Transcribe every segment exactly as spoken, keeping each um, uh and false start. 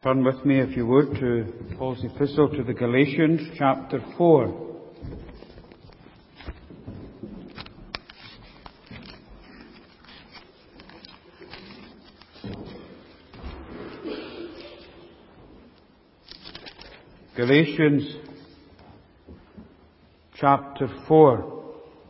Turn with me, if you would, to Paul's epistle to the Galatians, chapter four. Galatians, chapter four.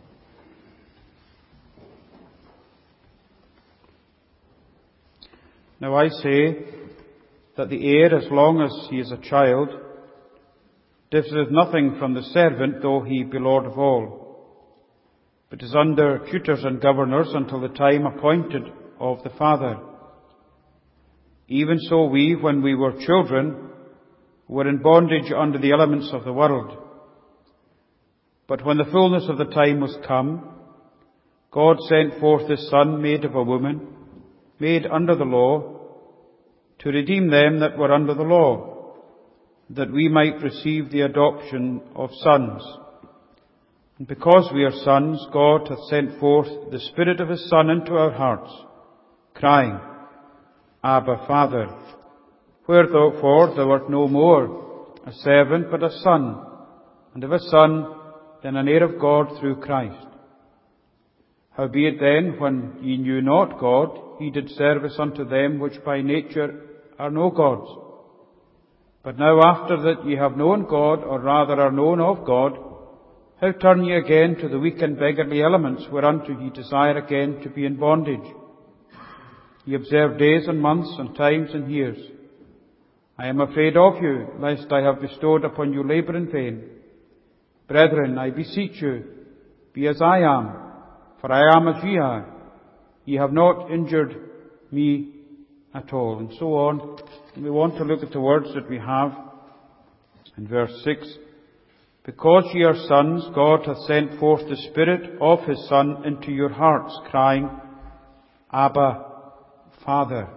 Now I say that the heir, as long as he is a child, differeth nothing from the servant, though he be lord of all, but is under tutors and governors until the time appointed of the father. Even so we, when we were children, were in bondage under the elements of the world. But when the fullness of the time was come, God sent forth His Son, made of a woman, made under the law, to redeem them that were under the law, that we might receive the adoption of sons. And because we are sons, God hath sent forth the Spirit of His Son into our hearts, crying, Abba, Father. Wherefore thou art no more a servant, but a son, and if a son, then an heir of God through Christ. Howbeit then, when ye knew not God, ye did service unto them which by nature are no gods. But now after that ye have known God, or rather are known of God, how turn ye again to the weak and beggarly elements, whereunto ye desire again to be in bondage? Ye observe days and months and times and years. I am afraid of you, lest I have bestowed upon you labour in vain. Brethren, I beseech you, be as I am, for I am as ye are. Ye have not injured me at all. And so on. And we want to look at the words that we have in verse six. Because ye are sons, God hath sent forth the Spirit of His Son into your hearts, crying, Abba, Father.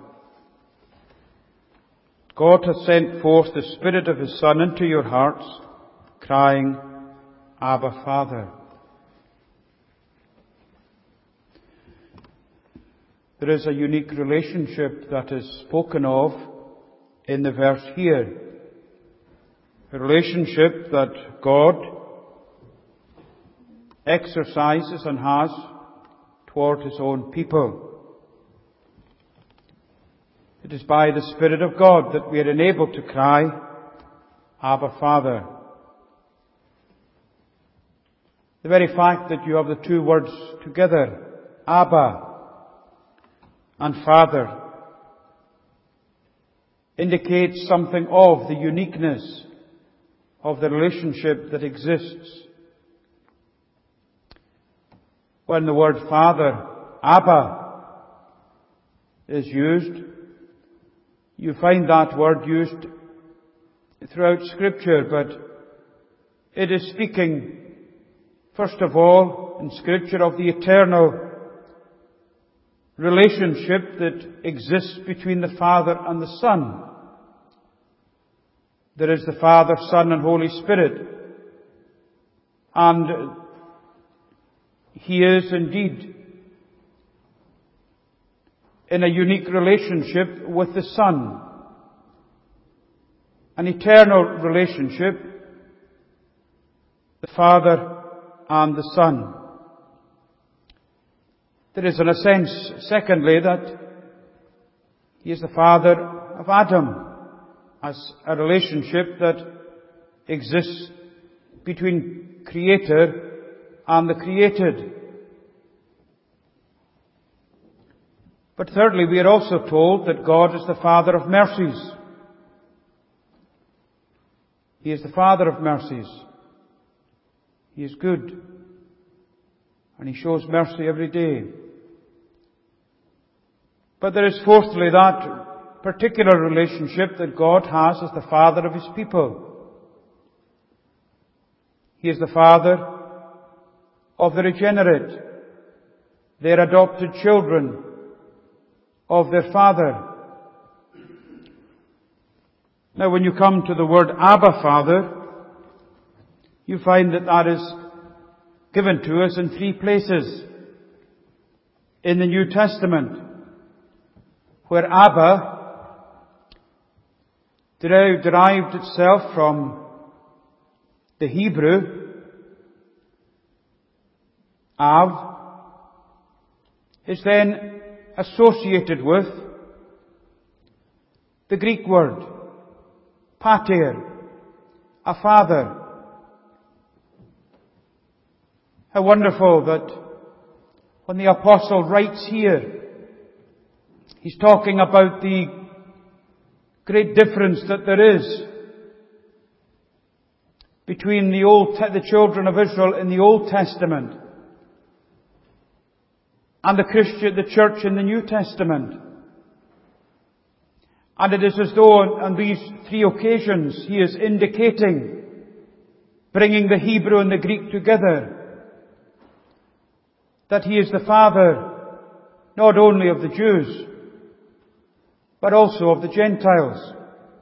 God hath sent forth the Spirit of His Son into your hearts, crying, Abba, Father. There is a unique relationship that is spoken of in the verse here. A relationship that God exercises and has toward His own people. It is by the Spirit of God that we are enabled to cry, Abba, Father. The very fact that you have the two words together, Abba and Father, indicates something of the uniqueness of the relationship that exists. When the word Father, Abba, is used, you find that word used throughout Scripture, but it is speaking, first of all, in Scripture of the eternal relationship that exists between the Father and the Son. There is the Father, Son, and Holy Spirit. And He is indeed in a unique relationship with the Son. An eternal relationship, the Father and the Son. There is in a sense, secondly, that He is the Father of Adam, as a relationship that exists between Creator and the created. But thirdly, we are also told that God is the Father of mercies. He is the Father of mercies. He is good. And He shows mercy every day. But there is fourthly that particular relationship that God has as the Father of His people. He is the Father of the regenerate, their adopted children of their Father. Now when you come to the word Abba, Father, you find that that is given to us in three places in the New Testament, where Abba derived itself from the Hebrew, Av, is then associated with the Greek word, pater, a father. How wonderful that when the apostle writes here, he's talking about the great difference that there is between the old, the children of Israel in the Old Testament and the Christian, the church in the New Testament. And it is as though on these three occasions he is indicating, bringing the Hebrew and the Greek together, that he is the Father not only of the Jews, but also of the Gentiles.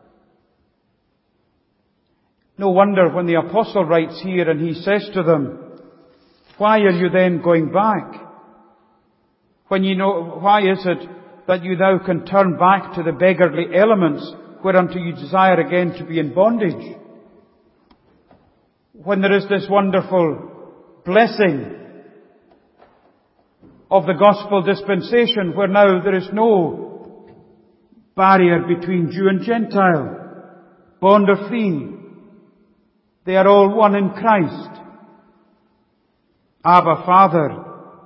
No wonder when the apostle writes here and he says to them, why are you then going back? When you know, why is it that you now can turn back to the beggarly elements whereunto you desire again to be in bondage? When there is this wonderful blessing of the gospel dispensation where now there is no barrier between Jew and Gentile, bond or free. They are all one in Christ. Abba, Father.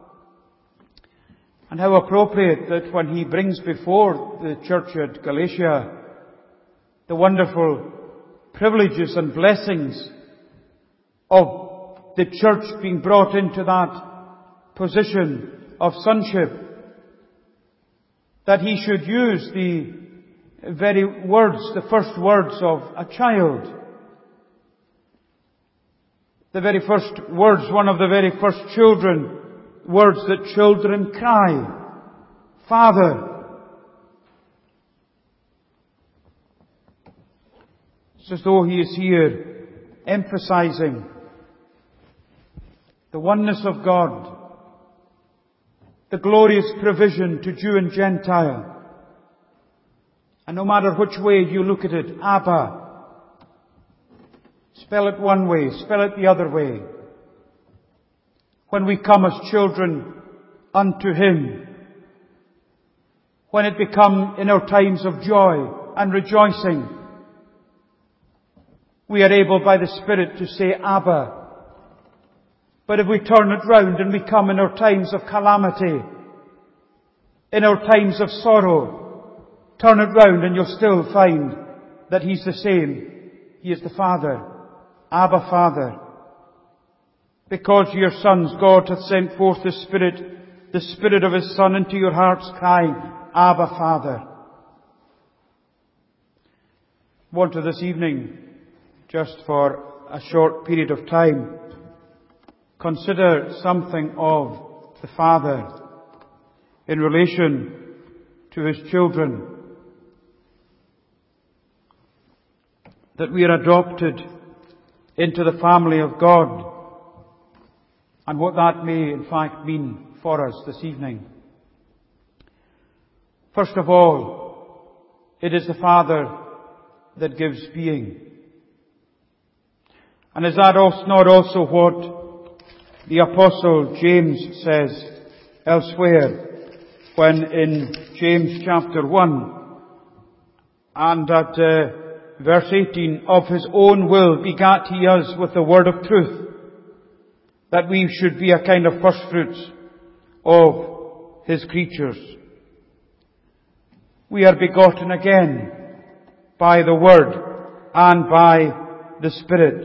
And how appropriate that when he brings before the church at Galatia the wonderful privileges and blessings of the church being brought into that position of sonship, that he should use the very words, the first words of a child. The very first words, one of the very first children, words that children cry, Father. It's as though he is here emphasizing the oneness of God, the glorious provision to Jew and Gentile. And no matter which way you look at it, Abba, spell it one way, spell it the other way. When we come as children unto Him, when it become in our times of joy and rejoicing, we are able by the Spirit to say Abba. But if we turn it round and we come in our times of calamity, in our times of sorrow, turn it round and you'll still find that He's the same. He is the Father. Abba, Father. Because your sons, God hath sent forth the Spirit, the Spirit of His Son into your hearts, crying, Abba, Father. I want to this evening, just for a short period of time, consider something of the Father in relation to His children. That we are adopted into the family of God, and what that may in fact mean for us this evening. First of all, it is the Father that gives being. And is that also not also what the Apostle James says elsewhere, when in James chapter one and at uh, verse eighteen, of His own will begat He us with the word of truth, that we should be a kind of first fruits of His creatures. We are begotten again by the Word and by the Spirit.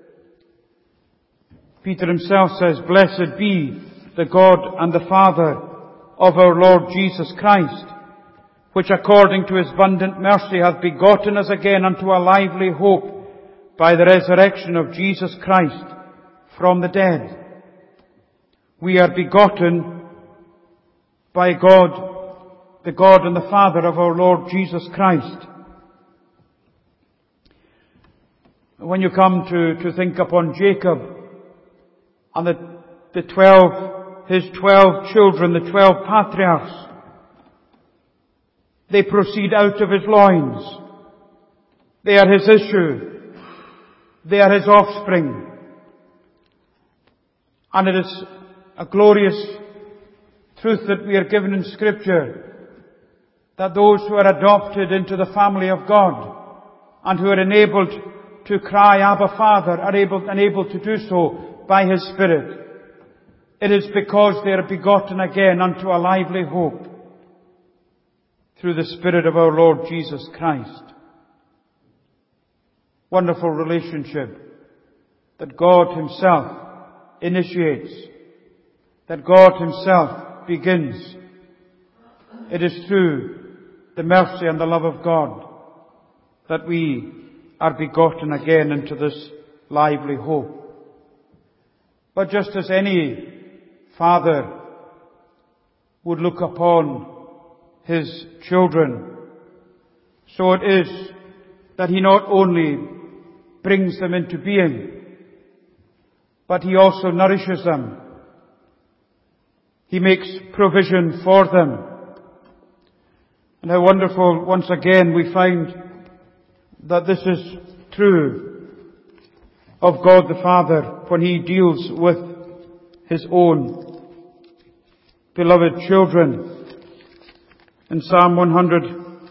Peter himself says, Blessed be the God and the Father of our Lord Jesus Christ, which according to His abundant mercy hath begotten us again unto a lively hope by the resurrection of Jesus Christ from the dead. We are begotten by God, the God and the Father of our Lord Jesus Christ. When you come to, to think upon Jacob and the, the twelve, his twelve children, the twelve patriarchs, they proceed out of his loins. They are His issue. They are His offspring. And it is a glorious truth that we are given in Scripture, that those who are adopted into the family of God and who are enabled to cry, Abba, Father, are able, enabled to do so by His Spirit. It is because they are begotten again unto a lively hope through the Spirit of our Lord Jesus Christ. Wonderful relationship that God Himself initiates, that God Himself begins. It is through the mercy and the love of God that we are begotten again into this lively hope. But just as any father would look upon his children, so it is that he not only brings them into being, but he also nourishes them. He makes provision for them. And how wonderful, once again, we find that this is true of God the Father when He deals with His own beloved children. In Psalm one hundred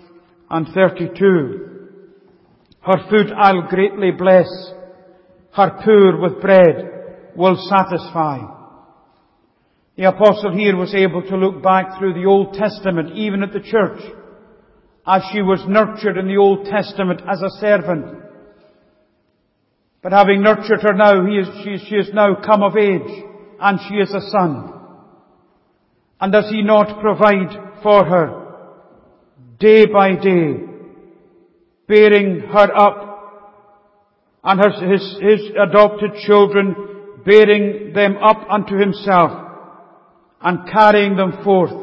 thirty-two, her food I'll greatly bless, her poor with bread will satisfy. The apostle here was able to look back through the Old Testament, even at the church, as she was nurtured in the Old Testament as a servant. But having nurtured her now, he is, she, she is now come of age, and she is a son. And does He not provide for her day by day, bearing her up, and her, his, his adopted children, bearing them up unto Himself, and carrying them forth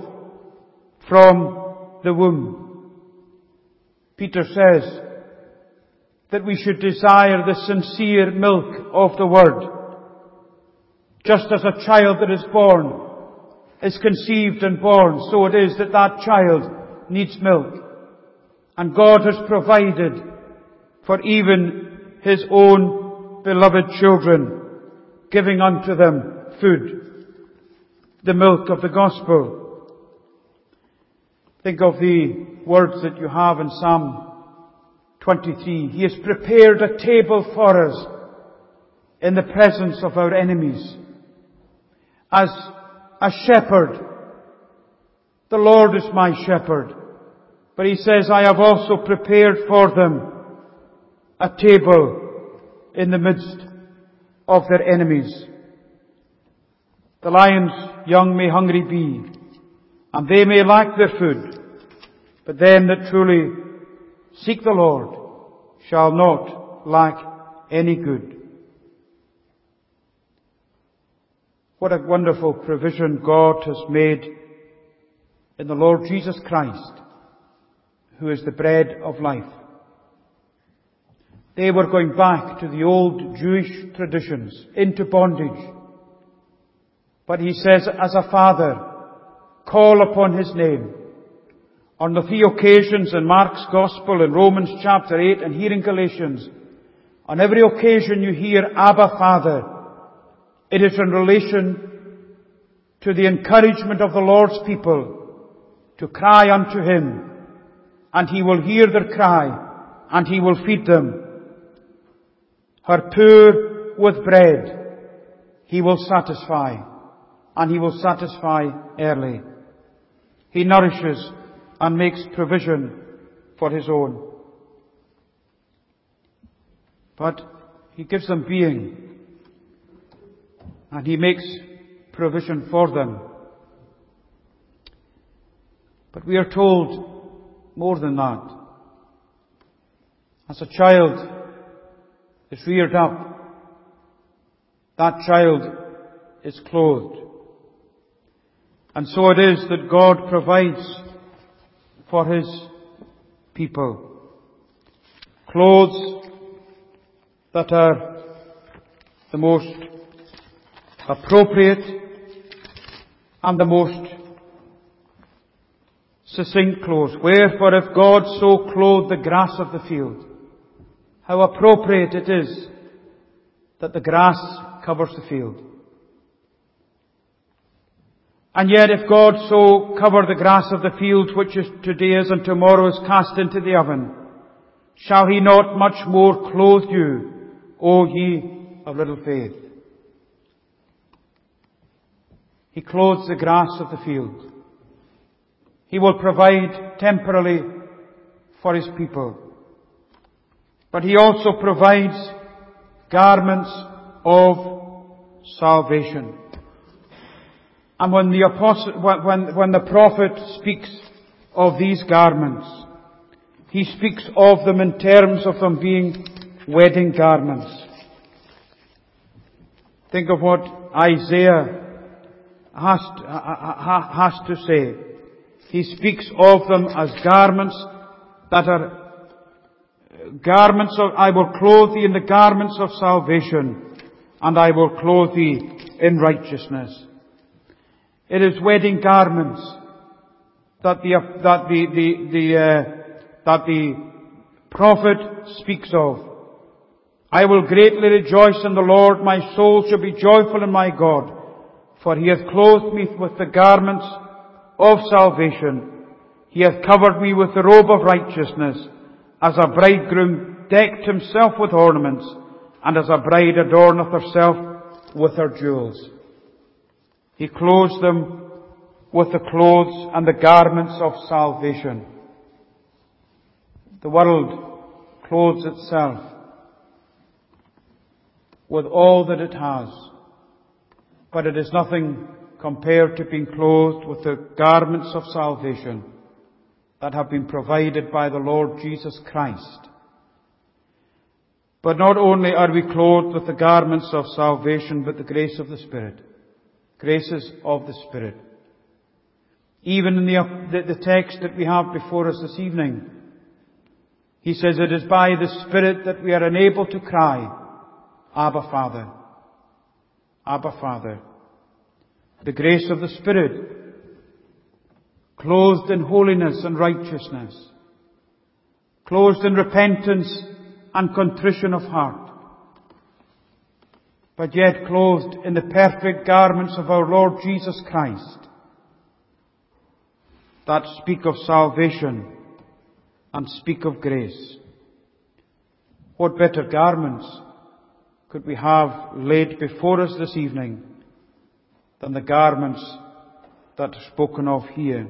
from the womb? Peter says that we should desire the sincere milk of the Word. Just as a child that is born is conceived and born, so it is that that child needs milk. And God has provided for even His own beloved children, giving unto them food, the milk of the gospel. Think of the words that you have in Psalm twenty-three. He has prepared a table for us in the presence of our enemies. As a shepherd, the Lord is my shepherd. But He says, I have also prepared for them a table in the midst of their enemies. The lion's young may hungry be, and they may lack their food, but them that truly seek the Lord shall not lack any good. What a wonderful provision God has made in the Lord Jesus Christ, who is the bread of life. They were going back to the old Jewish traditions, into bondage. But He says, as a father, call upon His name. On the three occasions in Mark's Gospel, in Romans chapter eight, and here in Galatians, on every occasion you hear Abba, Father, it is in relation to the encouragement of the Lord's people to cry unto Him, and He will hear their cry, and He will feed them. Her poor with bread He will satisfy, and He will satisfy early. He nourishes and makes provision for His own. But He gives them being, and He makes provision for them. But we are told more than that. As a child is reared up, that child is clothed. And so it is that God provides for His people clothes that are the most appropriate and the most succinct clothes. Wherefore if God so clothe the grass of the field, How appropriate it is that the grass covers the field. And yet if God so cover the grass of the field, which is today's and tomorrow's cast into the oven, shall He not much more clothe you, O ye of little faith? He clothes the grass of the field. He will provide temporarily for His people. But He also provides garments of salvation. And when the apostle, when, when the prophet speaks of these garments, he speaks of them in terms of them being wedding garments. Think of what Isaiah has to, has to say. He speaks of them as garments that are garments of, I will clothe thee in the garments of salvation, and I will clothe thee in righteousness. It is wedding garments that the that the the, the uh, that the prophet speaks of. I will greatly rejoice in the Lord; my soul shall be joyful in my God, for He hath clothed me with the garments of salvation. He hath covered me with the robe of righteousness, as a bridegroom decked himself with ornaments, and as a bride adorneth herself with her jewels. He clothes them with the clothes and the garments of salvation. The world clothes itself with all that it has, but it is nothing compared to being clothed with the garments of salvation that have been provided by the Lord Jesus Christ. But not only are we clothed with the garments of salvation, but the grace of the Spirit. Graces of the Spirit. Even in the, the, the text that we have before us this evening, he says, it is by the Spirit that we are enabled to cry, Abba, Father. Abba, Father. The grace of the Spirit, clothed in holiness and righteousness, clothed in repentance and contrition of heart, but yet clothed in the perfect garments of our Lord Jesus Christ, that speak of salvation and speak of grace. What better garments could we have laid before us this evening than the garments that are spoken of here?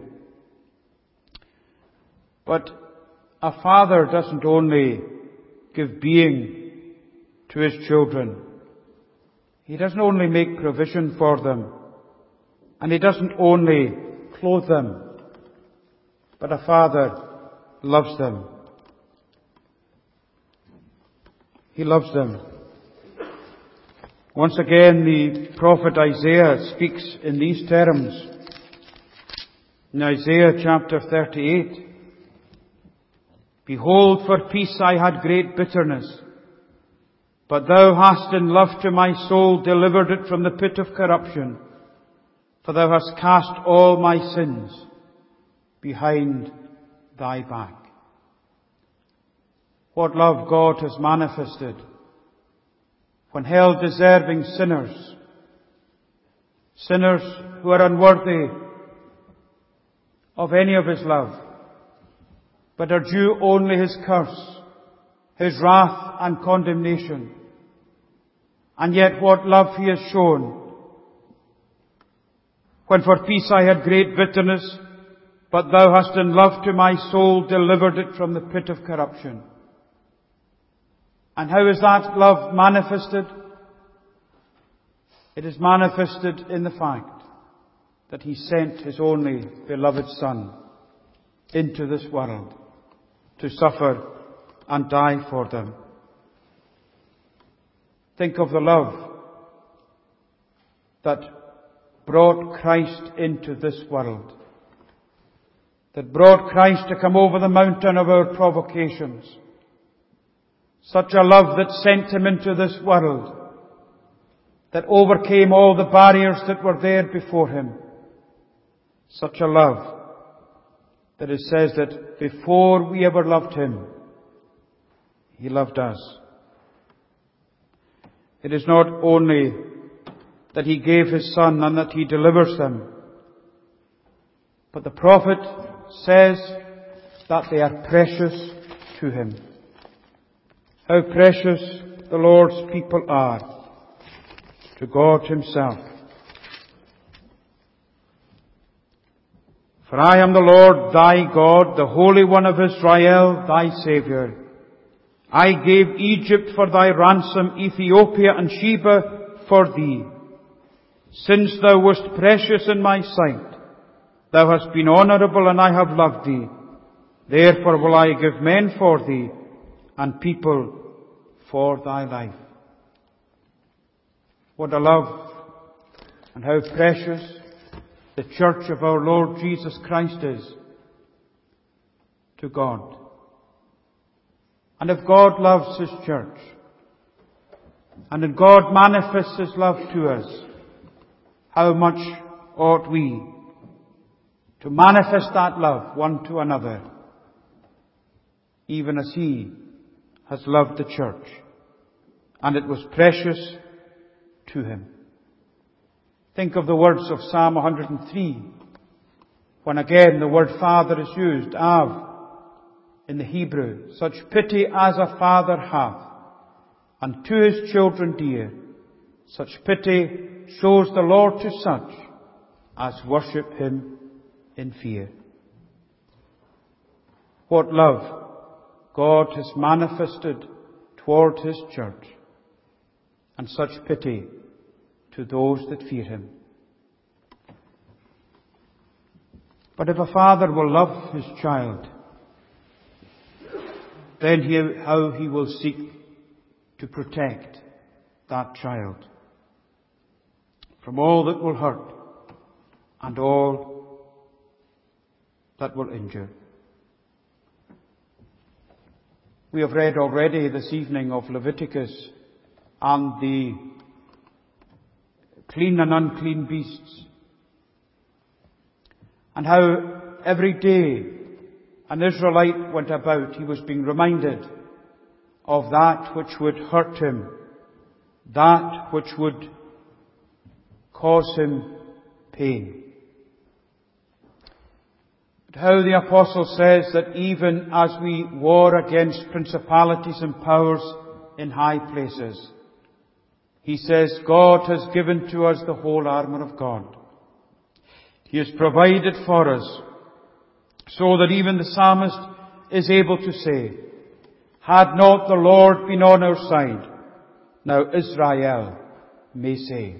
But a father doesn't only give being to his children. He doesn't only make provision for them. And he doesn't only clothe them. But a father loves them. He loves them. Once again, the prophet Isaiah speaks in these terms. In Isaiah chapter thirty-eight, Behold, for peace I had great bitterness, but thou hast in love to my soul delivered it from the pit of corruption, for thou hast cast all my sins behind thy back. What love God has manifested when held deserving sinners, sinners who are unworthy of any of His love, but are due only His curse, His wrath and condemnation. And yet what love He has shown, when for peace I had great bitterness, but thou hast in love to my soul delivered it from the pit of corruption. And how is that love manifested? It is manifested in the fact that He sent His only beloved Son into this world to suffer and die for them. Think of the love that brought Christ into this world, that brought Christ to come over the mountain of our provocations. Such a love that sent Him into this world, that overcame all the barriers that were there before Him. Such a love that it says that before we ever loved Him, He loved us. It is not only that He gave His Son and that He delivers them, but the prophet says that they are precious to Him. How precious the Lord's people are to God Himself. For I am the Lord thy God, the Holy One of Israel, thy Saviour. I gave Egypt for thy ransom, Ethiopia and Sheba for thee. Since thou wast precious in my sight, thou hast been honourable, and I have loved thee. Therefore will I give men for thee, and people for thy life. What a love, and how precious the church of our Lord Jesus Christ is to God. And if God loves His church, and if God manifests His love to us, how much ought we to manifest that love one to another, even as He has loved the church, and it was precious to Him. Think of the words of Psalm one hundred three, when again the word Father is used, Av, in the Hebrew. Such pity as a father hath, and to his children dear, such pity shows the Lord to such as worship Him in fear. What love God has manifested toward His church, and such pity to those that fear Him. But if a father will love his child, then he, how he will seek to protect that child from all that will hurt and all that will injure. We have read already this evening of Leviticus and the clean and unclean beasts, and how every day an Israelite went about, he was being reminded of that which would hurt him, that which would cause him pain. But how the Apostle says that even as we war against principalities and powers in high places, he says God has given to us the whole armour of God. He has provided for us, so that even the psalmist is able to say, had not the Lord been on our side, now Israel may say.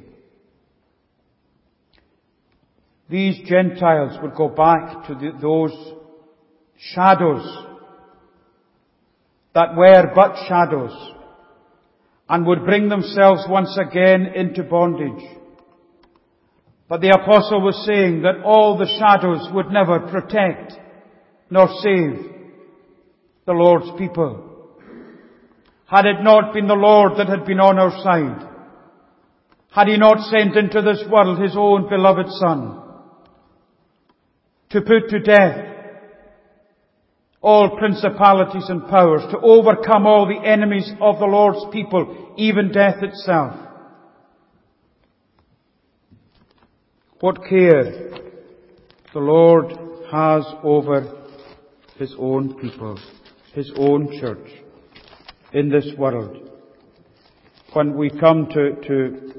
These Gentiles would go back to the, those shadows that were but shadows, and would bring themselves once again into bondage. But the Apostle was saying that all the shadows would never protect nor save the Lord's people. Had it not been the Lord that had been on our side, had He not sent into this world His own beloved Son to put to death all principalities and powers, to overcome all the enemies of the Lord's people, even death itself. What care the Lord has over His own people, His own church in this world. When we come to, to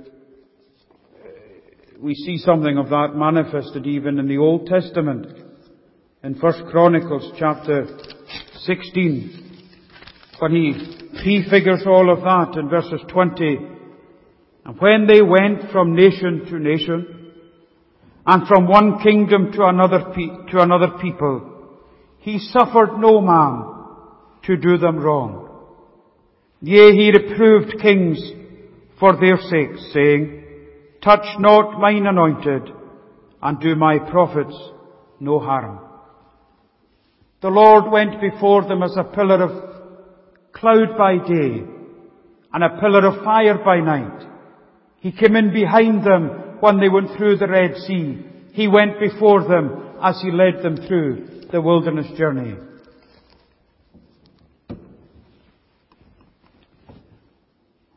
we see something of that manifested even in the Old Testament. In First Chronicles chapter sixteen, when he prefigures all of that in verses twenty. And when they went from nation to nation, and from one kingdom to another pe- to another people, He suffered no man to do them wrong. Yea, He reproved kings for their sakes, saying, touch not mine anointed, and do my prophets no harm. The Lord went before them as a pillar of cloud by day and a pillar of fire by night. He came in behind them when they went through the Red Sea. He went before them as He led them through the wilderness journey.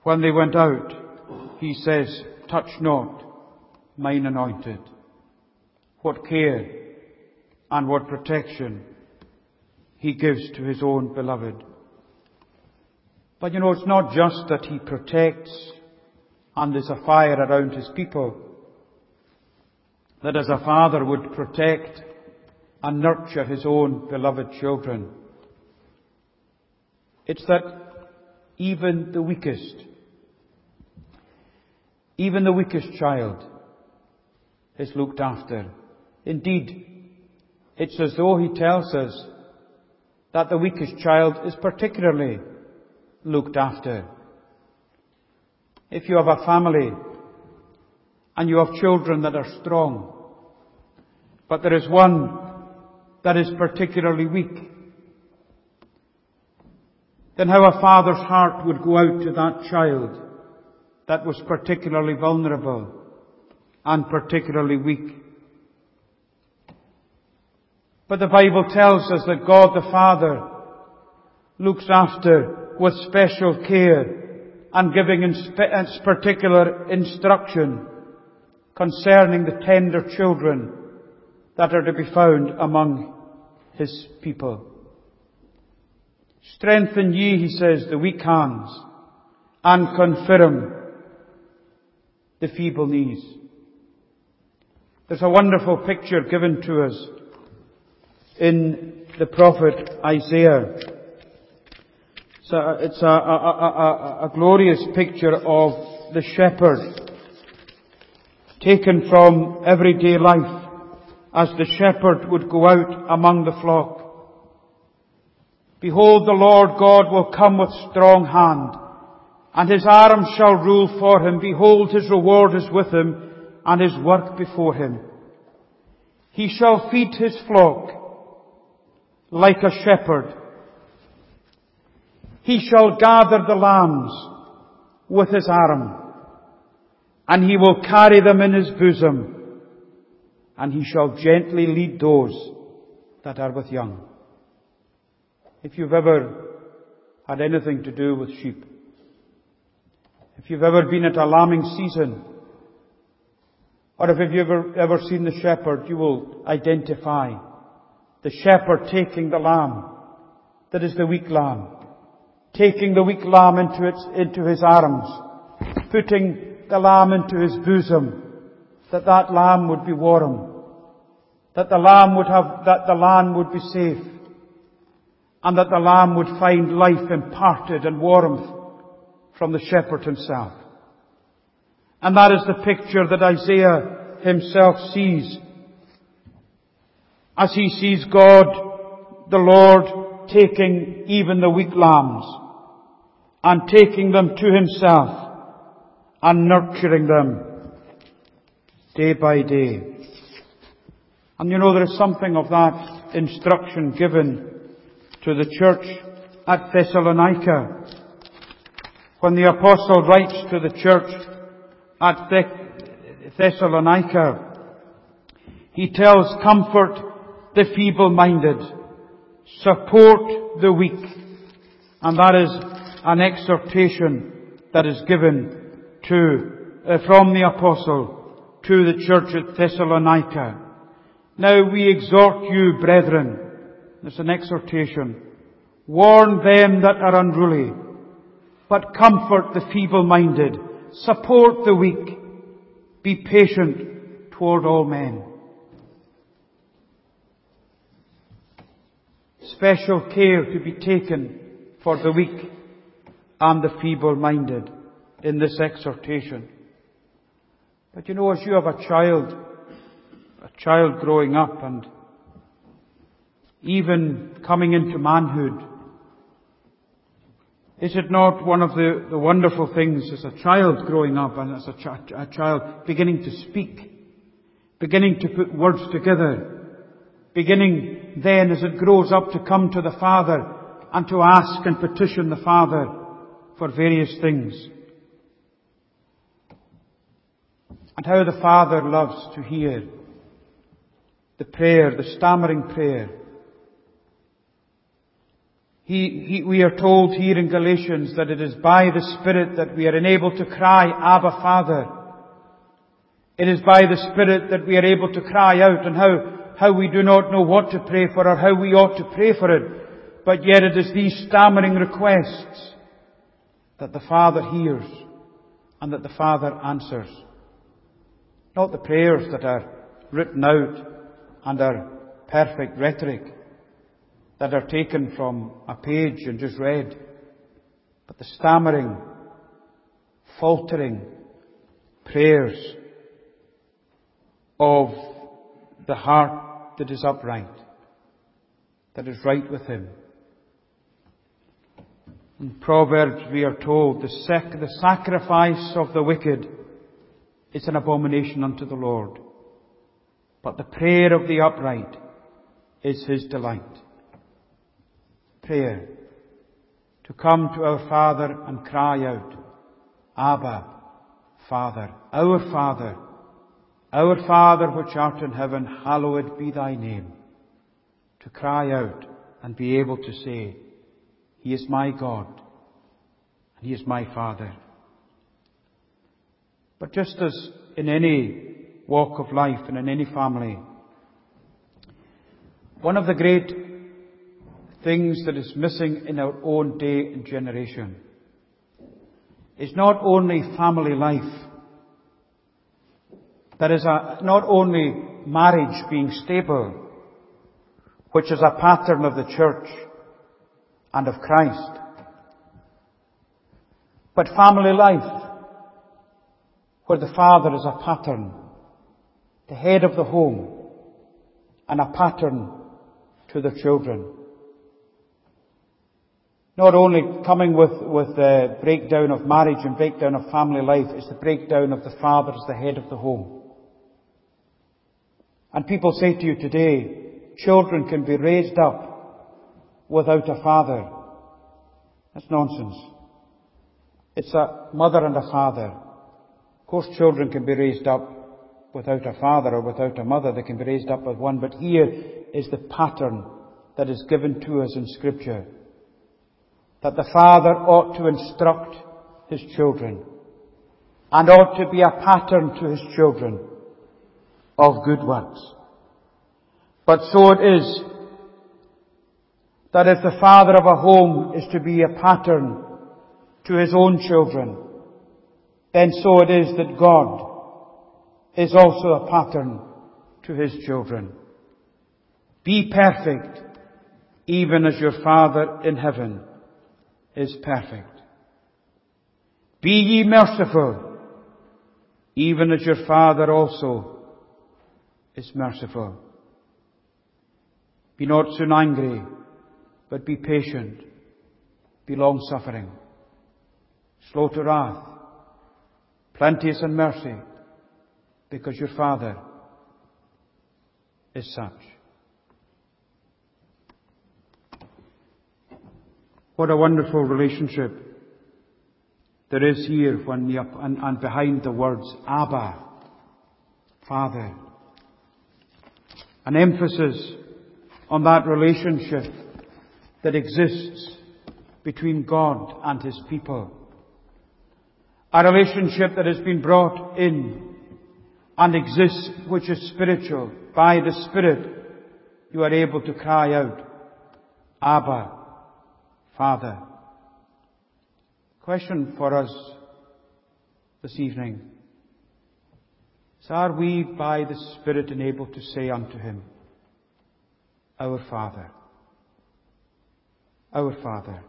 When they went out, he says, touch not mine anointed. What care and what protection he gives to his own beloved. But you know, it's not just that he protects and there's a fire around his people, that as a father would protect and nurture his own beloved children. It's that even the weakest, even the weakest child is looked after. Indeed, it's as though he tells us that the weakest child is particularly looked after. If you have a family and you have children that are strong, but there is one that is particularly weak, then how a father's heart would go out to that child that was particularly vulnerable and particularly weak. But the Bible tells us that God the Father looks after with special care and giving inspe- particular instruction concerning the tender children that are to be found among his people. Strengthen ye, he says, the weak hands, and confirm the feeble knees. There's a wonderful picture given to us in the prophet Isaiah. So it's a, a, a, a glorious picture of the shepherd, taken from everyday life, as the shepherd would go out among the flock. Behold, the Lord God will come with strong hand, and his arm shall rule for him. Behold, his reward is with him, and his work before him. He shall feed his flock like a shepherd. He shall gather the lambs with his arm, and he will carry them in his bosom, and he shall gently lead those that are with young. If you've ever had anything to do with sheep, if you've ever been at a lambing season, or if you've ever, ever seen the shepherd, you will identify the shepherd taking the lamb that is the weak lamb, taking the weak lamb into its, into his arms, putting the lamb into his bosom, that that lamb would be warm, that the lamb would have, that the lamb would be safe, and that the lamb would find life imparted and warmth from the shepherd himself. And that is the picture that Isaiah himself sees, as he sees God, the Lord, taking even the weak lambs and taking them to himself and nurturing them day by day. And you know, there is something of that instruction given to the church at Thessalonica. When the apostle writes to the church at Thessalonica, he tells, comfort the feeble-minded, support the weak. And that is an exhortation that is given to, uh, from the apostle to the church at Thessalonica. Now we exhort you, brethren, there's an exhortation, warn them that are unruly, but comfort the feeble-minded, support the weak, be patient toward all men. Special care to be taken for the weak and the feeble-minded in this exhortation. But you know, as you have a child, a child growing up and even coming into manhood, is it not one of the, the wonderful things as a child growing up and as a, ch- a child beginning to speak, beginning to put words together, beginning then as it grows up to come to the Father and to ask and petition the Father for various things. And how the Father loves to hear the prayer, the stammering prayer. He, he, we are told here in Galatians that it is by the Spirit that we are enabled to cry, Abba, Father. It is by the Spirit that we are able to cry out, and how, how we do not know what to pray for or how we ought to pray for it. But yet it is these stammering requests that the Father hears and that the Father answers. Not the prayers that are written out and are perfect rhetoric, that are taken from a page and just read, but the stammering, faltering prayers of the heart that is upright, that is right with Him. In Proverbs we are told the, sac- the sacrifice of the wicked is an abomination unto the Lord, but the prayer of the upright is His delight. Prayer. To come to our Father and cry out, Abba, Father, our Father, our Father which art in heaven, hallowed be thy name. To cry out and be able to say, He is my God, and He is my Father. But just as in any walk of life and in any family, one of the great things that is missing in our own day and generation is not only family life, that is a, not only marriage being stable, which is a pattern of the church and of Christ, but family life, where the father is a pattern, the head of the home, and a pattern to the children. Not only coming with, with the breakdown of marriage and breakdown of family life is the breakdown of the father as the head of the home. And people say to you today, children can be raised up without a father. That's nonsense. It's a mother and a father. Of course, children can be raised up without a father or without a mother. They can be raised up with one. But here is the pattern that is given to us in Scripture. That the father ought to instruct his children and ought to be a pattern to his children of good works. But so it is that if the father of a home is to be a pattern to his own children, then so it is that God is also a pattern to His children. Be perfect, even as your Father in heaven is perfect. Be ye merciful, even as your Father also is merciful. Be not soon angry, but be patient. Be long-suffering, slow to wrath, plenteous in mercy, because your Father is such. What a wonderful relationship there is here when you, and, and behind the words Abba, Father. An emphasis on that relationship that exists between God and His people. A relationship that has been brought in and exists, which is spiritual. By the Spirit, you are able to cry out, Abba, Father. Question for us this evening is, are we by the Spirit enabled to say unto Him, Our Father, Our Father?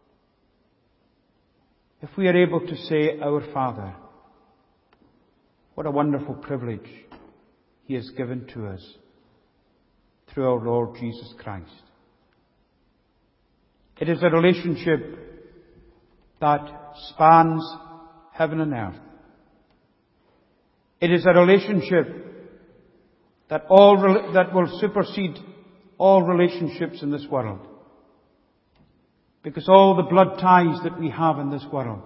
If we are able to say, Our Father, what a wonderful privilege He has given to us through our Lord Jesus Christ. It is a relationship that spans heaven and earth. It is a relationship that all that will supersede all relationships in this world. Because all the blood ties that we have in this world,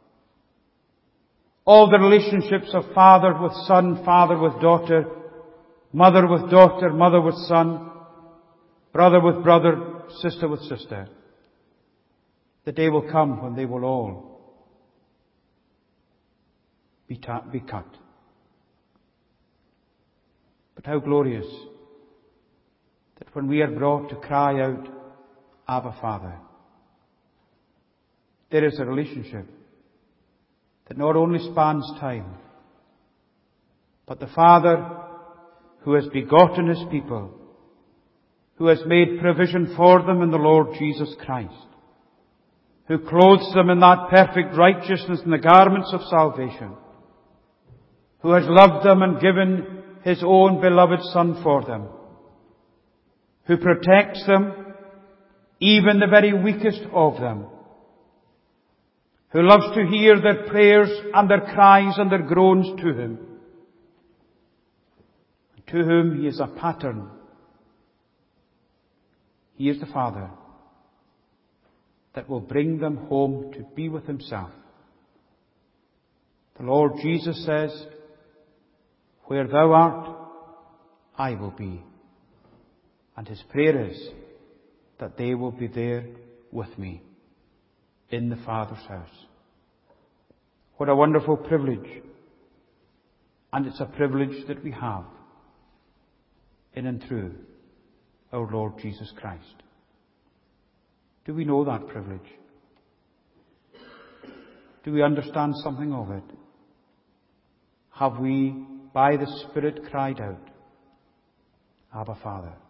all the relationships of father with son, father with daughter, mother with daughter, mother with son, brother with brother, sister with sister, The day will come when they will all be, ta- be cut. But how glorious that when we are brought to cry out, Abba, Father, there is a relationship that not only spans time, but the Father who has begotten His people, who has made provision for them in the Lord Jesus Christ, who clothes them in that perfect righteousness and the garments of salvation, who has loved them and given His own beloved Son for them, who protects them, even the very weakest of them, who loves to hear their prayers and their cries and their groans to Him, and to whom He is a pattern. He is the Father that will bring them home to be with Himself. The Lord Jesus says, where Thou art, I will be. And His prayer is that they will be there with me in the Father's house. What a wonderful privilege. And it's a privilege that we have in and through our Lord Jesus Christ. Do we know that privilege? Do we understand something of it? Have we, by the Spirit, cried out, Abba, Father?